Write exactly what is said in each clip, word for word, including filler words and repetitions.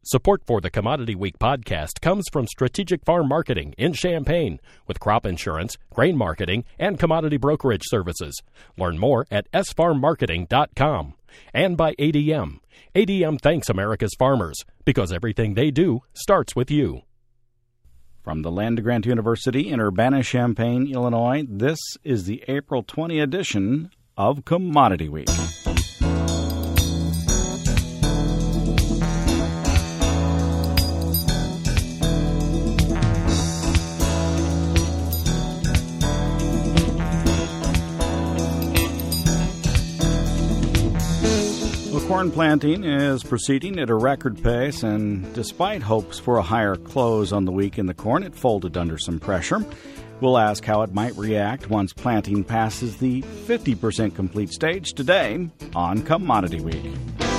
Support for the Commodity Week podcast comes from Strategic Farm Marketing in Champaign with crop insurance, grain marketing, and commodity brokerage services. Learn more at s farm marketing dot com. And by A D M. A D M thanks America's farmers because everything they do starts with you. From the Land Grant University in Urbana-Champaign, Illinois, this is the April twentieth edition of Commodity Week. Corn planting is proceeding at a record pace, and despite hopes for a higher close on the week in the corn, it folded under some pressure. We'll ask how it might react once planting passes the fifty percent complete stage today on Commodity Week.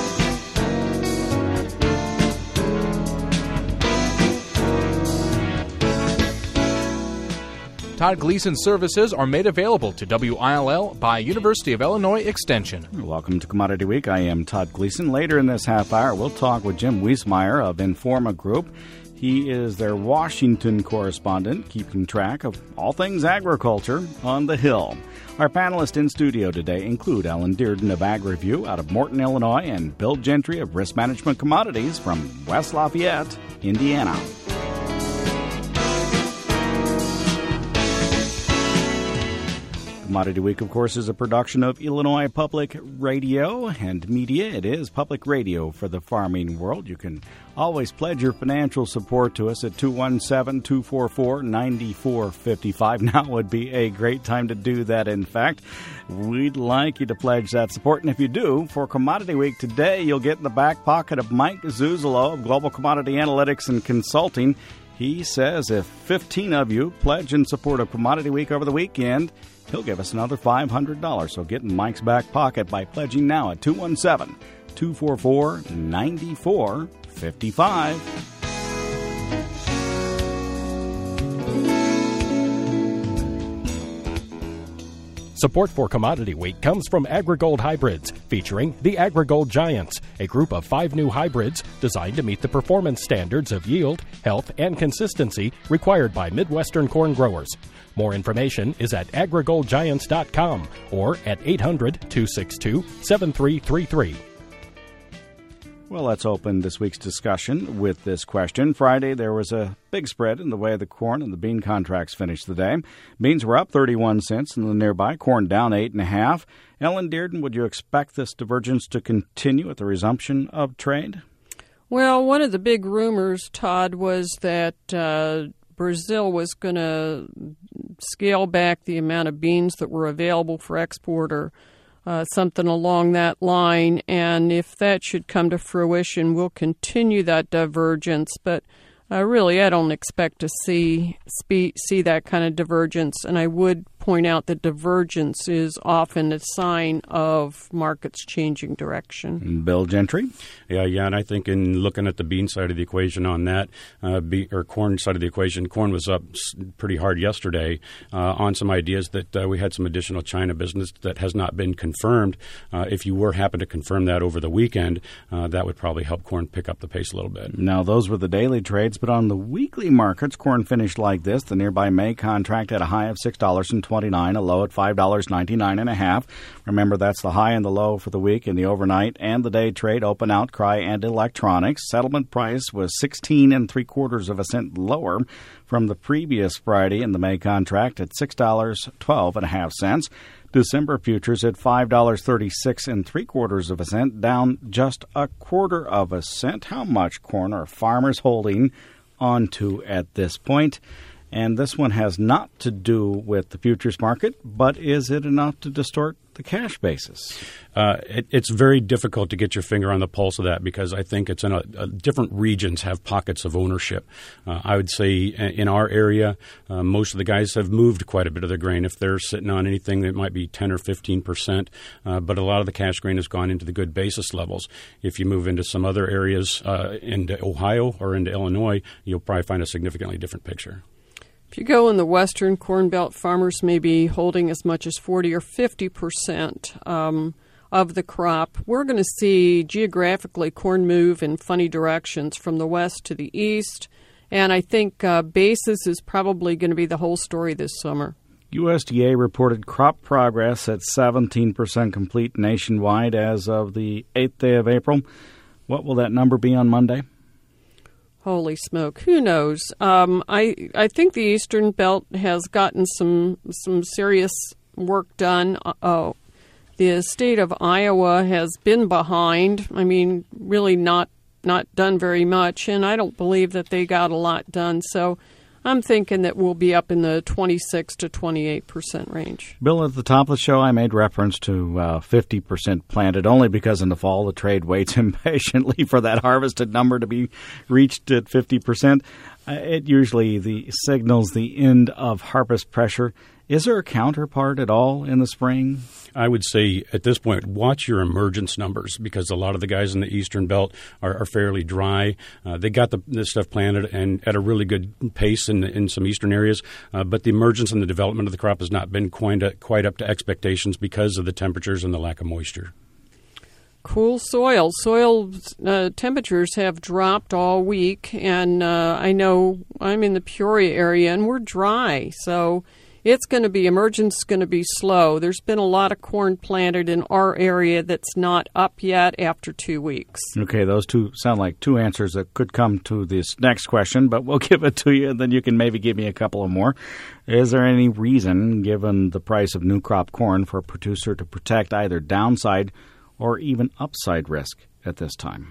Todd Gleason services are made available to W I L L by University of Illinois Extension. Welcome to Commodity Week. I am Todd Gleason. Later in this half hour, we'll talk with Jim Wiesmeyer of Informa Group. He is their Washington correspondent, keeping track of all things agriculture on the Hill. Our panelists in studio today include Alan Dearden of AgriView out of Morton, Illinois, and Bill Gentry of Risk Management Commodities from West Lafayette, Indiana. Commodity Week, of course, is a production of Illinois Public Radio and Media. It is public radio for the farming world. You can always pledge your financial support to us at two one seven, two four four, nine four five five. Now would be a great time to do that, in fact. We'd like you to pledge that support. And if you do, for Commodity Week today, you'll get in the back pocket of Mike Zuzolo of Global Commodity Analytics and Consulting. He says if fifteen of you pledge in support of Commodity Week over the weekend, he'll give us another five hundred dollars. So get in Mike's back pocket by pledging now at two one seven, two four four, nine four five five. Support for Commodity Week comes from AgriGold Hybrids, featuring the AgriGold Giants, a group of five new hybrids designed to meet the performance standards of yield, health, and consistency required by Midwestern corn growers. More information is at agri gold giants dot com or at eight hundred, two six two, seven three three three. Well, let's open this week's discussion with this question. Friday, there was a big spread in the way the corn and the bean contracts finished the day. Beans were up thirty-one cents in the nearby, corn down eight and a half. Ellen Dearden, would you expect this divergence to continue at the resumption of trade? Well, one of the big rumors, Todd, was that uh, Brazil was going to scale back the amount of beans that were available for export, or Uh, something along that line, and if that should come to fruition, we'll continue that divergence. But uh, really, I don't expect to see spe- see that kind of divergence, and I would point out that divergence is often a sign of markets changing direction. Bill Gentry? Yeah, yeah, and I think in looking at the bean side of the equation on that, uh, be, or corn side of the equation, corn was up pretty hard yesterday uh, on some ideas that uh, we had some additional China business that has not been confirmed. Uh, if you were happen to confirm that over the weekend, uh, that would probably help corn pick up the pace a little bit. Now, those were the daily trades, but on the weekly markets, corn finished like this. The nearby May contract at a high of six dollars and twenty-nine cents, a low at five dollars and ninety-nine cents and a half. Remember, that's the high and the low for the week. In the overnight and the day trade, open outcry and electronics. Settlement price was sixteen and three quarters of a cent lower from the previous Friday in the May contract at six dollars twelve and a half cents. December futures at five dollars thirty-six and three quarters of a cent, down just a quarter of a cent. How much corn are farmers holding onto at this point? And this one has not to do with the futures market, but is it enough to distort the cash basis? Uh, it, it's very difficult to get your finger on the pulse of that because I think it's in a, a different regions have pockets of ownership. Uh, I would say in our area, uh, most of the guys have moved quite a bit of their grain. If they're sitting on anything that might be ten or fifteen percent, uh, but a lot of the cash grain has gone into the good basis levels. If you move into some other areas, uh, into Ohio or into Illinois, you'll probably find a significantly different picture. If you go in the western Corn Belt, farmers may be holding as much as forty or fifty percent. Um, of the crop. We're going to see geographically corn move in funny directions from the west to the east, and I think uh, basis is probably going to be the whole story this summer. U S D A reported crop progress at seventeen percent complete nationwide as of the eighth day of April. What will that number be on Monday? Holy smoke, who knows? Um, I I think the Eastern Belt has gotten some some serious work done. Uh, the state of Iowa has been behind. I mean, really not not done very much, and I don't believe that they got a lot done. So I'm thinking that we'll be up in the twenty-six to twenty-eight percent range. Bill, at the top of the show, I made reference to uh, fifty percent planted, only because in the fall the trade waits impatiently for that harvested number to be reached at fifty percent. Uh, it usually the signals the end of harvest pressure. Is there a counterpart at all in the spring? I would say at this point, watch your emergence numbers, because a lot of the guys in the Eastern Belt are, are fairly dry. Uh, they got the, this stuff planted and at a really good pace in, in some eastern areas, uh, but the emergence and the development of the crop has not been quite, a, quite up to expectations because of the temperatures and the lack of moisture. Cool soil. Soil uh, temperatures have dropped all week, and uh, I know I'm in the Peoria area, and we're dry, so it's going to be, emergence is going to be slow. There's been a lot of corn planted in our area that's not up yet after two weeks. Okay, those two sound like two answers that could come to this next question, but we'll give it to you, and then you can maybe give me a couple of more. Is there any reason, given the price of new crop corn, for a producer to protect either downside or even upside risk at this time?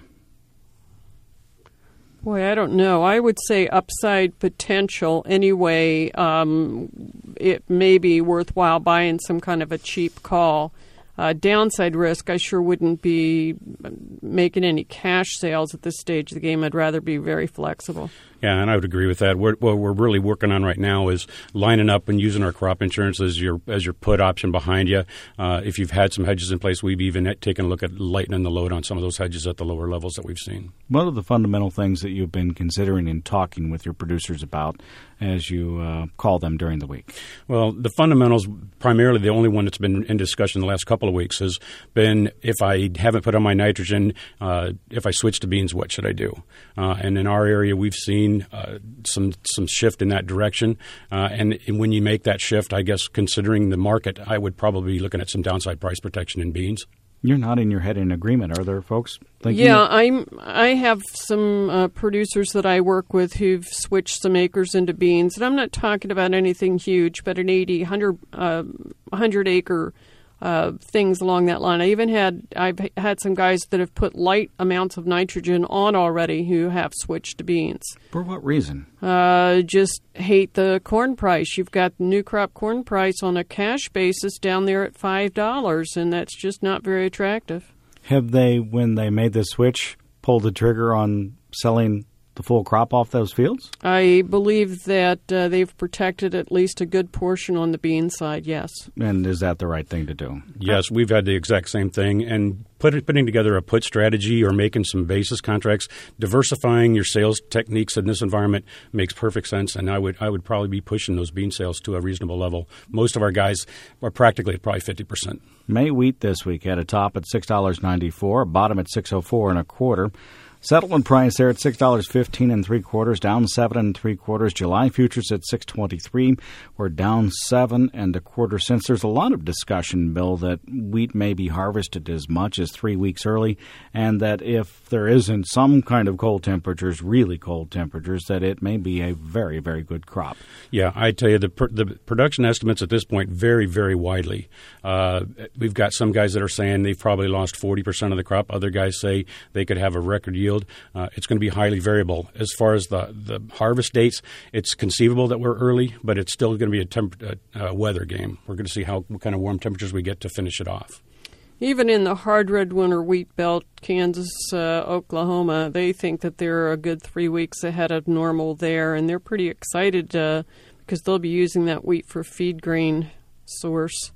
Boy, I don't know. I would say upside potential anyway. Um, it may be worthwhile buying some kind of a cheap call. Uh, downside risk, I sure wouldn't be making any cash sales at this stage of the game. I'd rather be very flexible. Yeah, and I would agree with that. We're, what we're really working on right now is lining up and using our crop insurance as your as your put option behind you. Uh, if you've had some hedges in place, we've even taken a look at lightening the load on some of those hedges at the lower levels that we've seen. What are the fundamental things that you've been considering and talking with your producers about as you uh, call them during the week? Well, the fundamentals, primarily the only one that's been in discussion the last couple of weeks has been, if I haven't put on my nitrogen, uh, if I switch to beans, what should I do? Uh, and in our area, we've seen Uh, some some shift in that direction, uh, and, and when you make that shift, I guess considering the market, I would probably be looking at some downside price protection in beans. You're nodding your head in agreement. Are there folks thinking? Yeah, that- I'm. I have some uh, producers that I work with who've switched some acres into beans, and I'm not talking about anything huge, but an eighty, one hundred, uh, one hundred acre uh, things along that line. I even had I've had some guys that have put light amounts of nitrogen on already who have switched to beans. For what reason? Uh, just hate the corn price. You've got the new crop corn price on a cash basis down there at five dollars, and that's just not very attractive. Have they, when they made the switch, pulled the trigger on selling the full crop off those fields? I believe that uh, they've protected at least a good portion on the bean side, yes. And is that the right thing to do? Yes, we've had the exact same thing. And put, putting together a put strategy or making some basis contracts, diversifying your sales techniques in this environment makes perfect sense. And I would I would probably be pushing those bean sales to a reasonable level. Most of our guys are practically at probably fifty percent. May wheat this week had a top at six dollars and ninety-four cents, bottom at six oh four and a quarter. Settlement price there at six dollars and fifteen and three quarters, down seven and three quarters. July futures at six twenty-three. We're down seven and a quarter cents. There's a lot of discussion, Bill, that wheat may be harvested as much as three weeks early, and that if there isn't some kind of cold temperatures, really cold temperatures, that it may be a very, very good crop. Yeah, I tell you, the pr- the production estimates at this point vary, very widely. Uh, we've got some guys that are saying they've probably lost forty percent of the crop. Other guys say they could have a record yield. Uh, it's going to be highly variable. As far as the, the harvest dates, it's conceivable that we're early, but it's still going to be a, temp- a, a weather game. We're going to see how what kind of warm temperatures we get to finish it off. Even in the hard red winter wheat belt, Kansas, uh, Oklahoma, they think that they're a good three weeks ahead of normal there, and they're pretty excited uh, because they'll be using that wheat for feed grain source.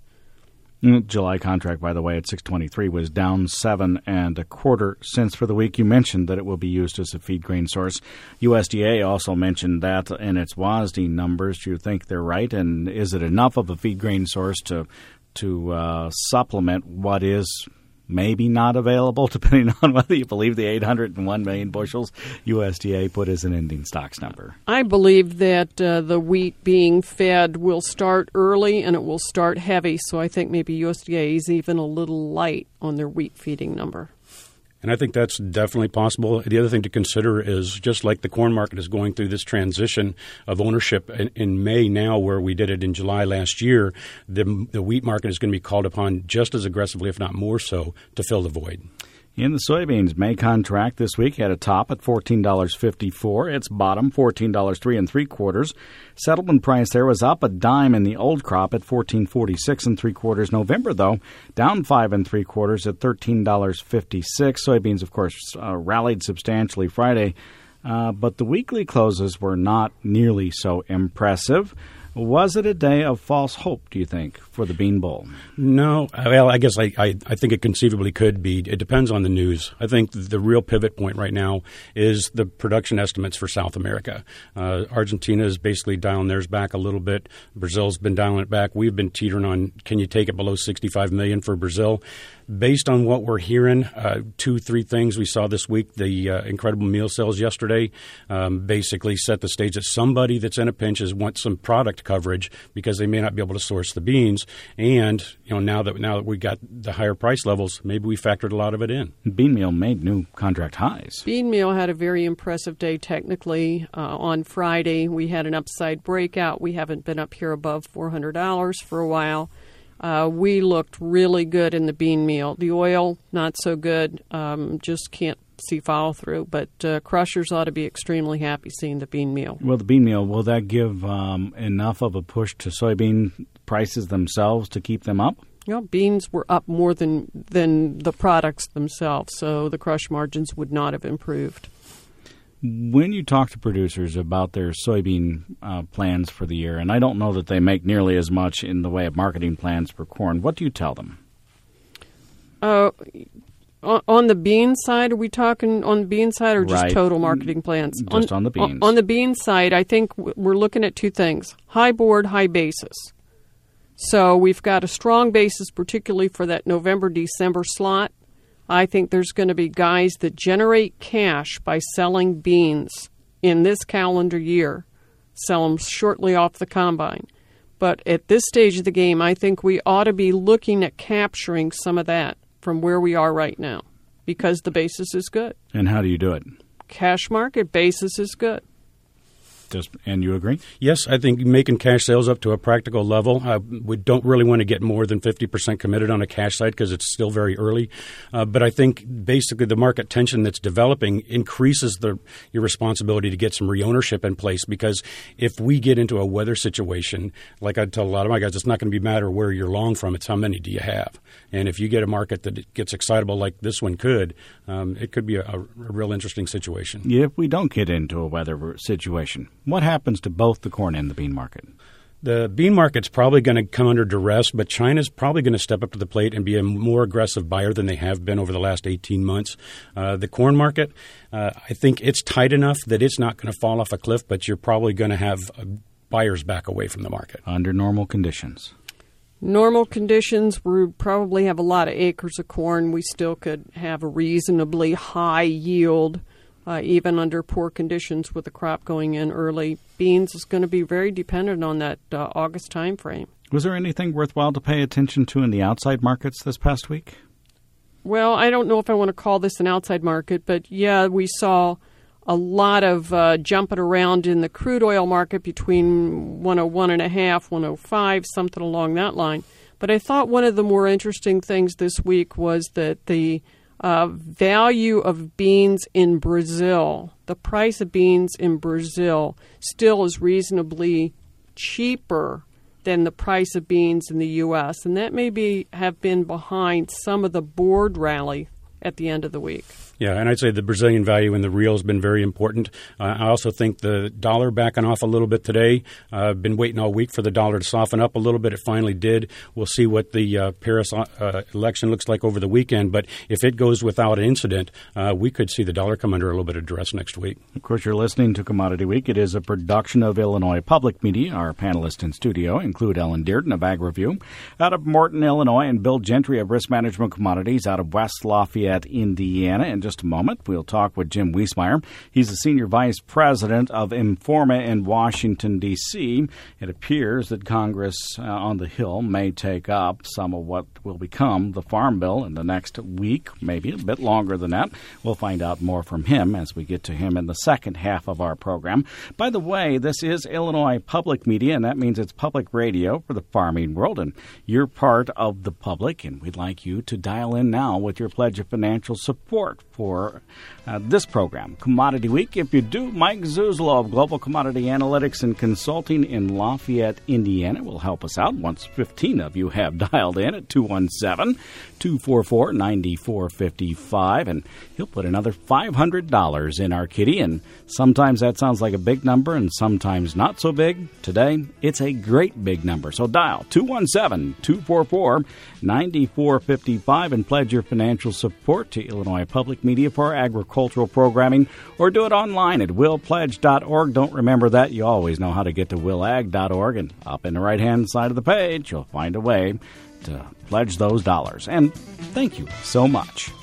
July contract, by the way, at six twenty-three was down seven and a quarter cents for the week. You mentioned that it will be used as a feed grain source. U S D A also mentioned that in its W A S D numbers. Do you think they're right? And is it enough of a feed grain source to to uh, supplement what is maybe not available, depending on whether you believe the eight hundred one million bushels U S D A put as an ending stocks number. I believe that uh, the wheat being fed will start early and it will start heavy, so I think maybe U S D A is even a little light on their wheat feeding number. And I think that's definitely possible. The other thing to consider is just like the corn market is going through this transition of ownership in, in May now, where we did it in July last year, the, the wheat market is going to be called upon just as aggressively, if not more so, to fill the void. In the soybeans, May contract this week had a top at fourteen dollars and fifty-four cents. Its bottom, fourteen dollars and three and three quarters. Settlement price there was up a dime in the old crop at fourteen forty-six and three quarters. November, though, down five and three quarters at thirteen dollars and fifty-six. Soybeans, of course, uh, rallied substantially Friday, uh, but the weekly closes were not nearly so impressive. Was it a day of false hope, do you think, for the bean bowl? No. Well, I guess I, I, I think it conceivably could be. It depends on the news. I think the real pivot point right now is the production estimates for South America. Uh, Argentina is basically dialing theirs back a little bit. Brazil's been dialing it back. We've been teetering on, can you take it below sixty-five million for Brazil? Based on what we're hearing, uh, two, three things we saw this week, the uh, incredible meal sales yesterday um, basically set the stage that somebody that's in a pinch is wants some product coverage because they may not be able to source the beans. And you know, now that now that we got the higher price levels, maybe we factored a lot of it in. Bean meal made new contract highs. Bean meal had a very impressive day technically. Uh, on Friday, we had an upside breakout. We haven't been up here above four hundred dollars for a while. Uh, we looked really good in the bean meal. The oil, not so good. Um, just can't see follow through. But uh, crushers ought to be extremely happy seeing the bean meal. Well, the bean meal, will that give um, enough of a push to soybean prices themselves to keep them up? You know, beans were up more than than the products themselves, so the crush margins would not have improved. When you talk to producers about their soybean uh, plans for the year, and I don't know that they make nearly as much in the way of marketing plans for corn, what do you tell them? Uh, on, on the bean side, are we talking on the bean side or just right. total marketing plans? Just on, on the beans. On, on the bean side, I think we're looking at two things. High board, high basis. So we've got a strong basis, particularly for that November, December slot. I think there's going to be guys that generate cash by selling beans in this calendar year, sell them shortly off the combine. But at this stage of the game, I think we ought to be looking at capturing some of that from where we are right now because the basis is good. And how do you do it? Cash market basis is good. Just, and you agree? Yes, I think making cash sales up to a practical level. Uh, we don't really want to get more than fifty percent committed on a cash side because it's still very early. Uh, but I think basically the market tension that's developing increases the your responsibility to get some reownership in place because if we get into a weather situation, like I tell a lot of my guys, it's not going to be matter where you're long from, it's how many do you have. And if you get a market that gets excitable like this one could, um, it could be a, a real interesting situation. If we don't get into a weather situation, what happens to both the corn and the bean market? The bean market's probably going to come under duress, but China's probably going to step up to the plate and be a more aggressive buyer than they have been over the last eighteen months. Uh, the corn market, uh, I think it's tight enough that it's not going to fall off a cliff, but you're probably going to have uh, buyers back away from the market. Under normal conditions. Normal conditions, we probably have a lot of acres of corn. We still could have a reasonably high yield. Uh, even under poor conditions with the crop going in early. Beans is going to be very dependent on that uh, August time frame. Was there anything worthwhile to pay attention to in the outside markets this past week? Well, I don't know if I want to call this an outside market, but yeah, we saw a lot of uh, jumping around in the crude oil market between one oh one point five, one oh five, something along that line. But I thought one of the more interesting things this week was that the Uh, value of beans in Brazil, the price of beans in Brazil still is reasonably cheaper than the price of beans in the U S, and that may be, have been behind some of the board rally at the end of the week. Yeah, and I'd say the Brazilian value in the real has been very important. Uh, I also think the dollar backing off a little bit today. I've uh, been waiting all week for the dollar to soften up a little bit. It finally did. We'll see what the uh, Paris uh, election looks like over the weekend. But if it goes without an incident, uh, we could see the dollar come under a little bit of duress next week. Of course, you're listening to Commodity Week. It is a production of Illinois Public Media. Our panelists in studio include Ellen Dearden of AgriView, out of Morton, Illinois, and Bill Gentry of Risk Management Commodities out of West Lafayette, Indiana. In just a moment, we'll talk with Jim Wiesmeyer. He's the Senior Vice President of Informa in Washington, D C It appears that Congress uh, on the Hill may take up some of what will become the Farm Bill in the next week, maybe a bit longer than that. We'll find out more from him as we get to him in the second half of our program. By the way, this is Illinois Public Media, and that means it's public radio for the farming world, and you're part of the public, and we'd like you to dial in now with your pledge of financial support for uh, this program, Commodity Week. If you do, Mike Zuzlo of Global Commodity Analytics and Consulting in Lafayette, Indiana, will help us out once fifteen of you have dialed in at two one seven, two four four, nine four five five, and he'll put another five hundred dollars in our kitty, and sometimes that sounds like a big number and sometimes not so big. Today, it's a great big number, so dial two one seven, two four four, nine four five five and pledge your financial support to Illinois Public Media for agricultural programming, or do it online at will pledge dot org. Don't remember that. You always know how to get to will ag dot org, and up in the right-hand side of the page, you'll find a way to pledge those dollars. And thank you so much.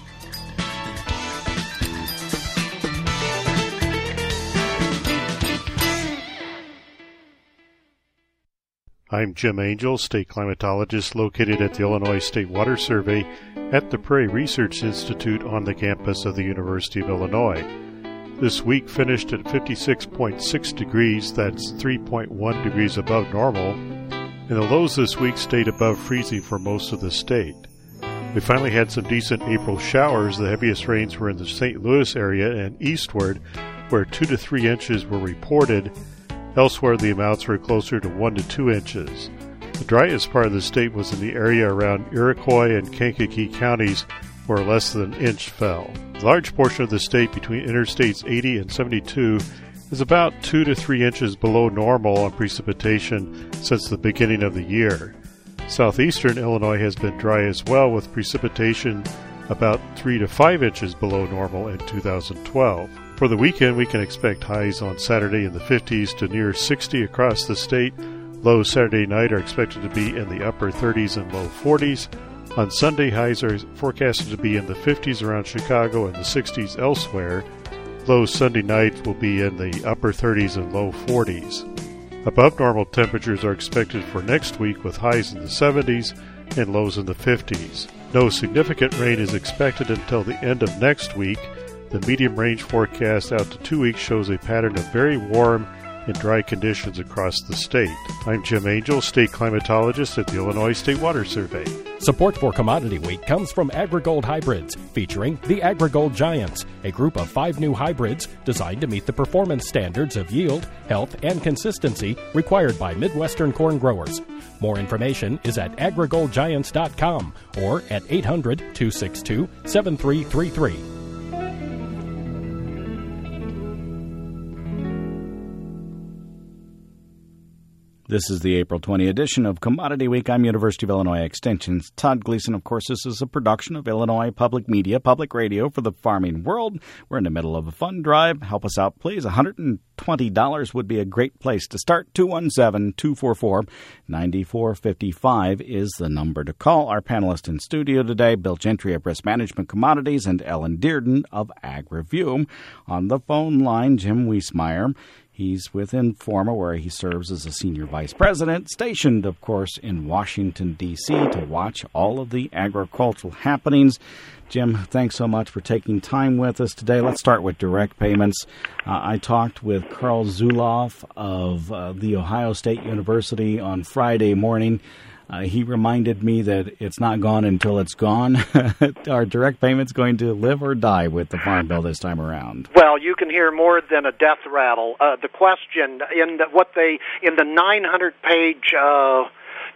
I'm Jim Angel, state climatologist located at the Illinois State Water Survey at the Prairie Research Institute on the campus of the University of Illinois. This week finished at fifty-six point six degrees, that's three point one degrees above normal, and the lows this week stayed above freezing for most of the state. We finally had some decent April showers. The heaviest rains were in the Saint Louis area and eastward, where two to three inches were reported. Elsewhere, the amounts were closer to one to two inches. The driest part of the state was in the area around Iroquois and Kankakee counties, where less than an inch fell. A large portion of the state between Interstates eighty and seventy-two is about two to three inches below normal on precipitation since the beginning of the year. Southeastern Illinois has been dry as well, with precipitation about three to five inches below normal in two thousand twelve. For the weekend, we can expect highs on Saturday in the fifties to near sixty across the state. Lows Saturday night are expected to be in the upper thirties and low forties. On Sunday, highs are forecasted to be in the fifties around Chicago and the sixties elsewhere. Lows Sunday night will be in the upper thirties and low forties. Above normal temperatures are expected for next week, with highs in the seventies and lows in the fifties. No significant rain is expected until the end of next week. The medium range forecast out to two weeks shows a pattern of very warm and dry conditions across the state. I'm Jim Angel, state climatologist at the Illinois State Water Survey. Support for Commodity Week comes from AgriGold Hybrids, featuring the AgriGold Giants, a group of five new hybrids designed to meet the performance standards of yield, health, and consistency required by Midwestern corn growers. More information is at agri gold giants dot com or at eight hundred, two six two, seven three three three. This is the April twentieth edition of Commodity Week. I'm University of Illinois Extension's Todd Gleason. Of course, this is a production of Illinois Public Media, public radio for the farming world. We're in the middle of a fund drive. Help us out, please. one hundred twenty dollars would be a great place to start. two one seven, two four four, nine four five five is the number to call. Our panelists in studio today, Bill Gentry of Risk Management Commodities and Ellen Dearden of AgriView. On the phone line, Jim Wiesmeyer. He's with Informa, where he serves as a senior vice president, stationed, of course, in Washington, D C to watch all of the agricultural happenings. Jim, thanks so much for taking time with us today. Let's start with direct payments. Uh, I talked with Carl Zuloff of uh, The Ohio State University on Friday morning. Uh, he reminded me that it's not gone until it's gone. Are direct payments going to live or die with the Farm Bill this time around? Well, you can hear more than a death rattle. Uh, the question in the, what they in the nine hundred page uh,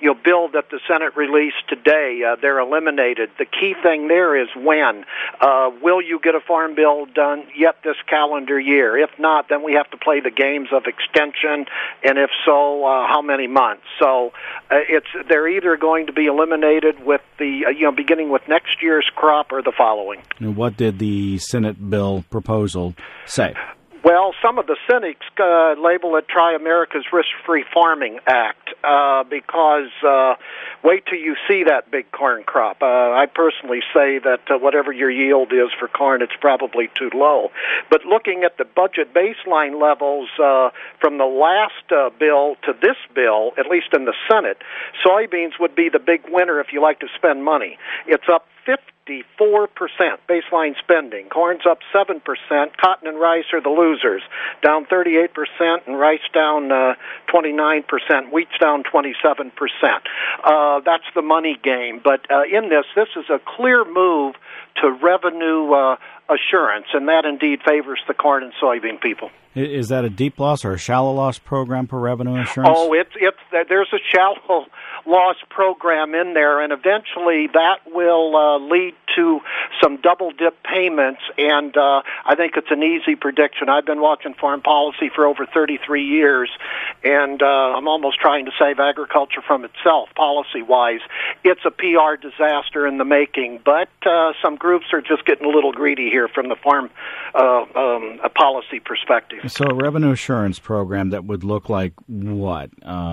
you know, bill that the Senate released today. Uh, they're eliminated. The key thing there is when. Uh, will you get a farm bill done yet this calendar year? If not, then we have to play the games of extension, and if so, uh, how many months? So uh, it's they're either going to be eliminated with the uh, you know beginning with next year's crop or the following. And what did the Senate bill proposal say? Well, some of the cynics uh, label it Try America's Risk-Free Farming Act uh, because uh, wait till you see that big corn crop. Uh, I personally say that uh, whatever your yield is for corn, it's probably too low. But looking at the budget baseline levels uh, from the last uh, bill to this bill, at least in the Senate, soybeans would be the big winner if you like to spend money. It's up fifty-four percent baseline spending. Corn's up seven percent. Cotton and rice are the losers, down thirty-eight percent, and rice down uh, twenty-nine percent. Wheat's down twenty-seven percent. Uh, that's the money game. But uh, in this, this is a clear move to revenue uh, assurance, and that indeed favors the corn and soybean people. Is that a deep loss or a shallow loss program for revenue assurance? Oh, it's it's there's a shallow loss program in there, and eventually that will uh, lead to some double-dip payments, and uh, I think it's an easy prediction. I've been watching foreign policy for over thirty-three years, and uh, I'm almost trying to save agriculture from itself, policy-wise. It's a P R disaster in the making, but uh, some groups are just getting a little greedy here from the farm uh, um, a policy perspective. So a revenue assurance program that would look like what?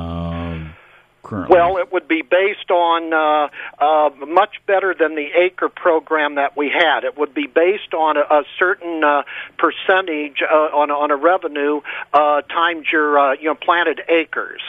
Uh, currently? Well, it would be based on uh, uh, much better than the acre program that we had. It would be based on a, a certain uh, percentage uh, on on a revenue uh, times your uh, you know planted acres.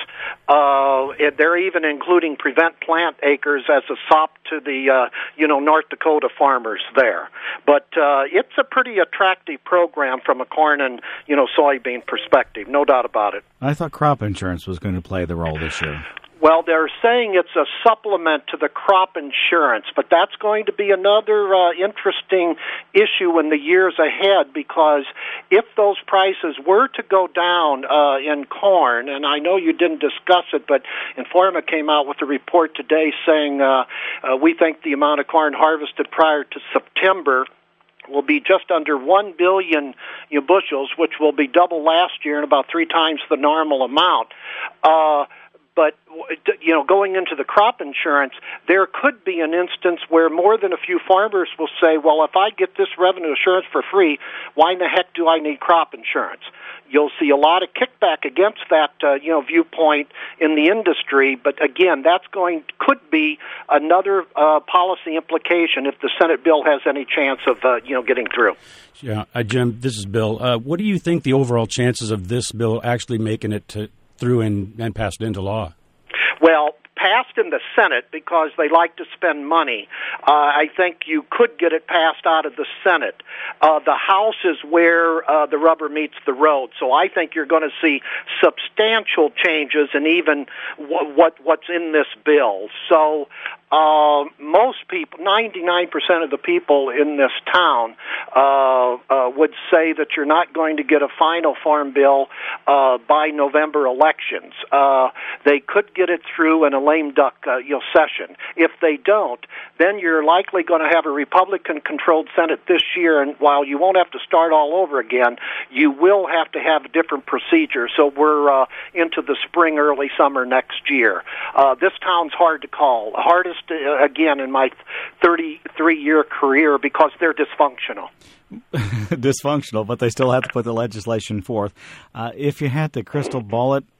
Uh, it, they're even including prevent plant acres as a sop to the uh, you know North Dakota farmers there. But uh, it's a pretty attractive program from a corn and you know soybean perspective, no doubt about it. I thought crop insurance was going to play the role this year. Well, they're saying it's a supplement to the crop insurance, but that's going to be another uh, interesting issue in the years ahead, because if those prices were to go down uh, in corn, and I know you didn't discuss it, but Informa came out with a report today saying uh, uh, we think the amount of corn harvested prior to September will be just under one billion you know, bushels, which will be double last year and about three times the normal amount. Uh, But, you know, going into the crop insurance, there could be an instance where more than a few farmers will say, well, if I get this revenue assurance for free, why in the heck do I need crop insurance? You'll see a lot of kickback against that, uh, you know, viewpoint in the industry. But, again, that's going could be another uh, policy implication if the Senate bill has any chance of, uh, you know, getting through. Yeah, uh, Jim, this is Bill. Uh, what do you think the overall chances of this bill actually making it to through and, and passed into law? Well, passed in the Senate because they like to spend money. Uh, I think you could get it passed out of the Senate. Uh, the House is where uh, the rubber meets the road. So I think you're going to see substantial changes in even w- what what's in this bill. So uh, most people, ninety-nine percent of the people in this town uh, uh, would say that you're not going to get a final farm bill uh, by November elections. Uh, they could get it through in a lame duck uh, you know, session. If they don't, then you're likely going to have a Republican-controlled Senate this year, and while you won't have to start all over again, you will have to have a different procedure. So we're uh, into the spring, early summer next year. Uh, this town's hard to call. The hardest, uh, again, in my thirty-three-year career, because they're dysfunctional. Dysfunctional, but they still have to put the legislation forth. Uh, if you had to crystal ball it,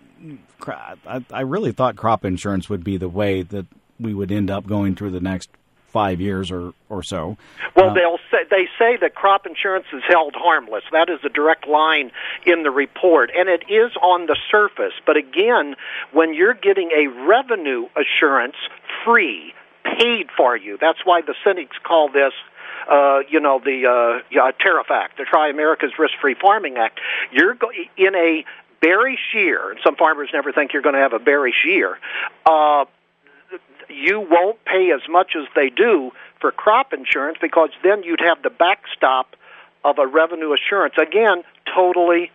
I, I really thought crop insurance would be the way that we would end up going through the next five years or, or so. Well, uh, they'll say, they say that crop insurance is held harmless. That is a direct line in the report, and it is on the surface. But again, when you're getting a revenue assurance free, paid for you, that's why the cynics call this Uh, you know, the uh, yeah, Tariff Act, the Try America's Risk-Free Farming Act. You're go- in a bearish year, and some farmers never think you're going to have a bearish year. Uh, you won't pay as much as they do for crop insurance, because then you'd have the backstop of a revenue assurance. Again, totally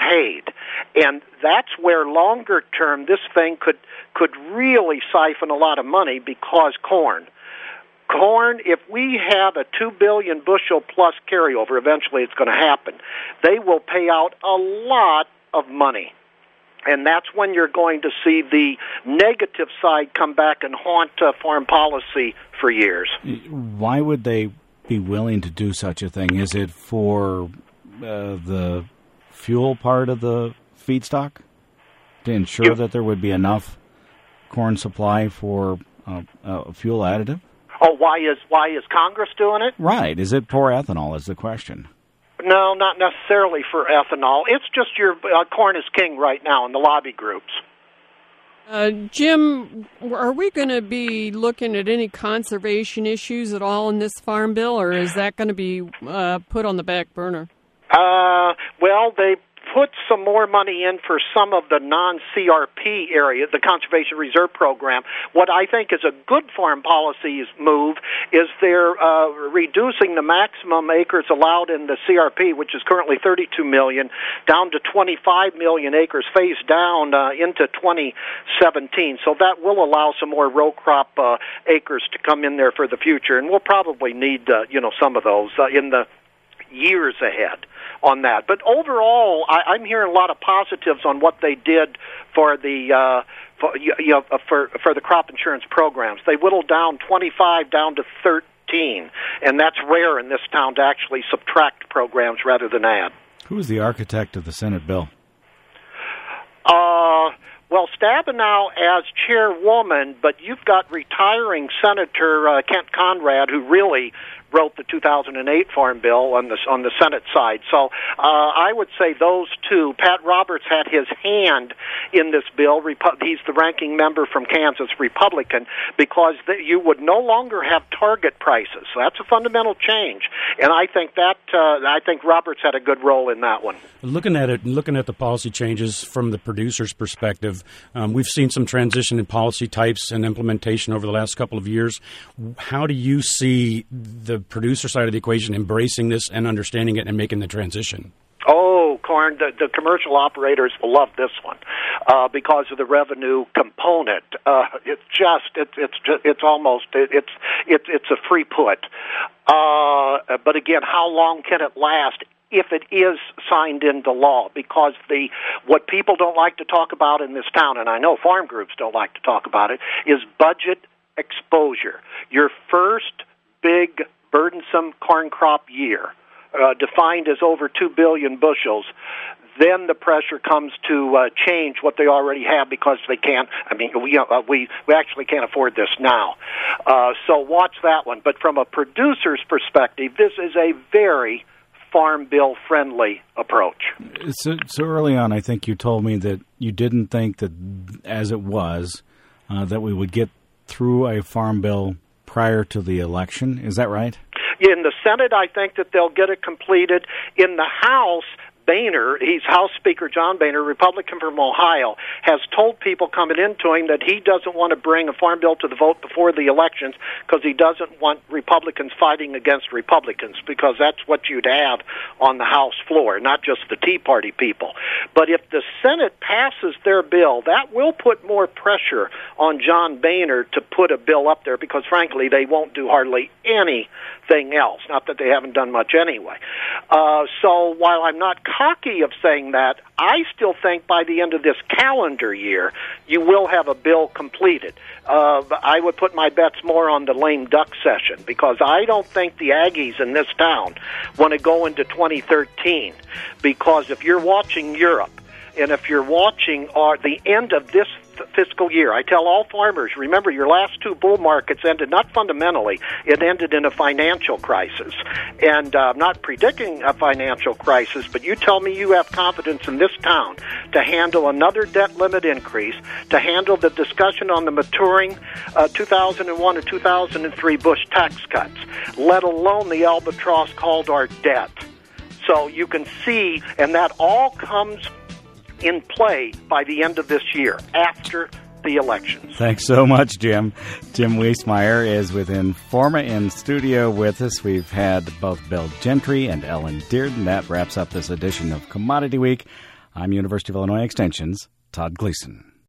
paid. And that's where longer term this thing could could really siphon a lot of money, because corn. Corn, if we have a two billion bushel plus carryover, eventually it's going to happen, they will pay out a lot of money. And that's when you're going to see the negative side come back and haunt uh, foreign policy for years. Why would they be willing to do such a thing? Is it for uh, the fuel part of the feedstock to ensure you, that there would be enough corn supply for uh, uh, fuel additive? Oh, why is why is Congress doing it? Right. Is it for ethanol is the question. No, not necessarily for ethanol. It's just your uh, corn is king right now in the lobby groups. Uh, Jim, are we going to be looking at any conservation issues at all in this farm bill, or is that going to be uh, put on the back burner? Uh, well, they put some more money in for some of the non-C R P area, the Conservation Reserve Program. What I think is a good foreign policy move is they're uh, reducing the maximum acres allowed in the C R P, which is currently thirty-two million, down to twenty-five million acres, phased down uh, into twenty seventeen. So that will allow some more row crop uh, acres to come in there for the future, and we'll probably need uh, you know some of those uh, in the years ahead on that. But overall, I, I'm hearing a lot of positives on what they did for the uh, for, you know, for for the crop insurance programs. They whittled down twenty-five down to thirteen, and that's rare in this town to actually subtract programs rather than add. Who is the architect of the Senate bill? Uh, well, Stabenow as chairwoman, but you've got retiring Senator uh, Kent Conrad, who really wrote the two thousand eight Farm Bill on the on the Senate side. So uh, I would say those two. Pat Roberts had his hand in this bill. Repu- he's the ranking member from Kansas, Republican, because the, you would no longer have target prices. So that's a fundamental change, and I think that uh, I think Roberts had a good role in that one. Looking at it, looking at the policy changes from the producer's perspective, um, we've seen some transition in policy types and implementation over the last couple of years. How do you see the producer side of the equation embracing this and understanding it and making the transition? Oh, Corn, the, the commercial operators will love this one uh, because of the revenue component. Uh, it's just, it, it's just, it's almost, it, it's, it, it's a free put. Uh, but again, how long can it last if it is signed into law? Because the what people don't like to talk about in this town, and I know farm groups don't like to talk about it, is budget exposure. Your first big burdensome corn crop year, uh, defined as over two billion bushels, then the pressure comes to uh, change what they already have because they can't. I mean, we uh, we we actually can't afford this now. Uh, so watch that one. But from a producer's perspective, this is a very farm bill friendly approach. So, so early on, I think you told me that you didn't think that, as it was, uh, that we would get through a farm bill prior to the election. Is that right? In the Senate, I think that they'll get it completed. In the House, Boehner, he's House Speaker John Boehner, Republican from Ohio, has told people coming into him that he doesn't want to bring a farm bill to the vote before the elections because he doesn't want Republicans fighting against Republicans, because that's what you'd have on the House floor, not just the Tea Party people. But if the Senate passes their bill, that will put more pressure on John Boehner to put a bill up there, because frankly they won't do hardly anything else, not that they haven't done much anyway. Uh, so while I'm not cocky of saying that, I still think by the end of this calendar year you will have a bill completed. Uh, I would put my bets more on the lame duck session, because I don't think the Aggies in this town want to go into twenty thirteen, because if you're watching Europe and if you're watching uh, the end of this fiscal year, I tell all farmers, remember, your last two bull markets ended not fundamentally, it ended in a financial crisis. And uh, I'm not predicting a financial crisis, but you tell me you have confidence in this town to handle another debt limit increase, to handle the discussion on the maturing uh, two thousand one and two thousand three Bush tax cuts, let alone the albatross called our debt. So you can see, and that all comes in play by the end of this year, after the elections. Thanks so much, Jim. Jim Wiesemeyer is with Informa in studio with us. We've had both Bill Gentry and Ellen Dearden. That wraps up this edition of Commodity Week. I'm University of Illinois Extension's Todd Gleason.